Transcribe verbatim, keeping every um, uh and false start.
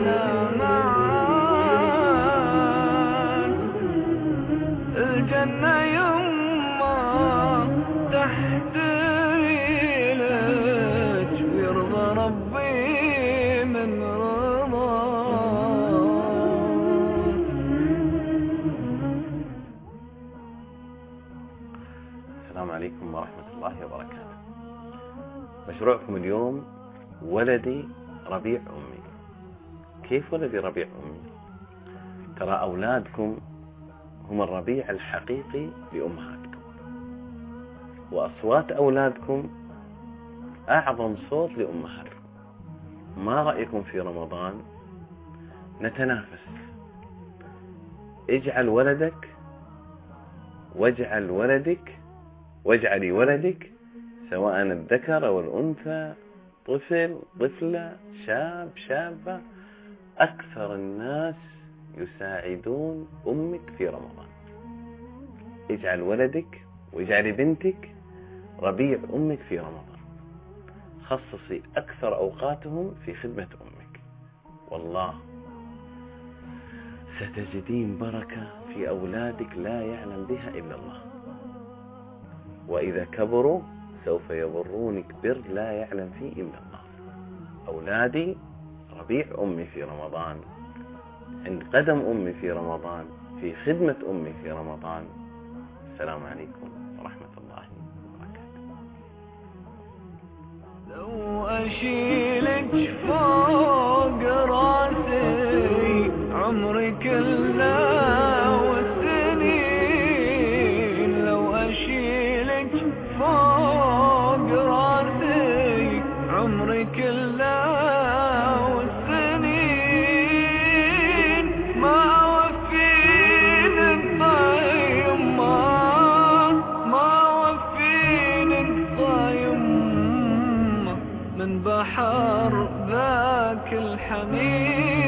أحلى معاد. الجنة يما تحت رجلك ويرضى ربي من رضاك. السلام عليكم ورحمة الله وبركاته. مشروعكم اليوم ولدي ربيع أمي. كيف ولدي ربيع أمي؟ ترى أولادكم هم الربيع الحقيقي لأمهاتكم، وأصوات أولادكم أعظم صوت لأمهاتكم. ما رأيكم في رمضان نتنافس؟ اجعل ولدك واجعل ولدك واجعلي ولدك، سواء الذكر أو الأنثى، طفل طفلة، شاب شابة، أكثر الناس يساعدون أمك في رمضان. اجعل ولدك واجعلي بنتك ربيع أمك في رمضان. خصصي أكثر أوقاتهم في خدمة أمك، والله ستجدين بركة في أولادك لا يعلم بها إلا الله. وإذا كبروا سوف يبرونك بر لا يعلم فيه إلا الله. أولادي ربيع أمي في رمضان، عند قدم أمي في رمضان، في خدمة أمي في رمضان. السلام عليكم ورحمة الله وبركاته. لو أشيلك فوق راسي عمري كله والسنين، لو أشيلك فوق راسي عمري كله والسنين، ما وفين الطيب ما ما وفين الطيب من بحر ذاك الحميد.